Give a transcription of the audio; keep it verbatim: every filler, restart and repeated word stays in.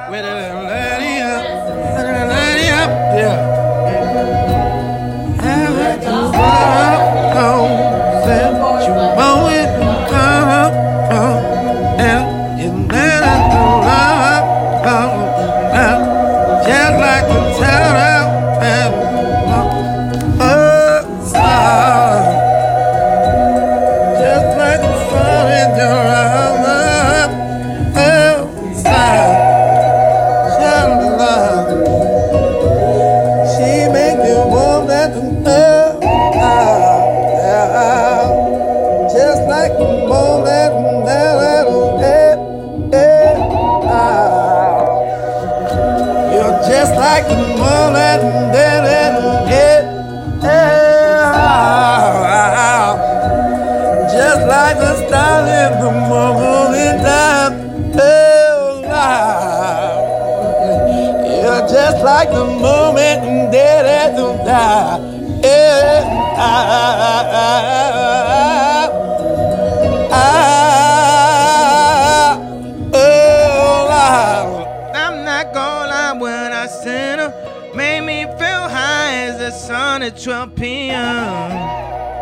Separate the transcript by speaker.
Speaker 1: with a little lady up, with a little lady up, yeah. Have it to up, oh, said you want it to come up, oh, and you let it to up, oh, oh, just like the town out, and oh, oh, just like the sun in your eyes, oh, oh. She make you warm that love, just like the moment that you're just like the moment that just like the star in the morning time. You're just like the moment that I don't die. Yeah. I, I, oh, I, I'm not gonna lie when I sent her. Made me feel high as the sun at twelve p m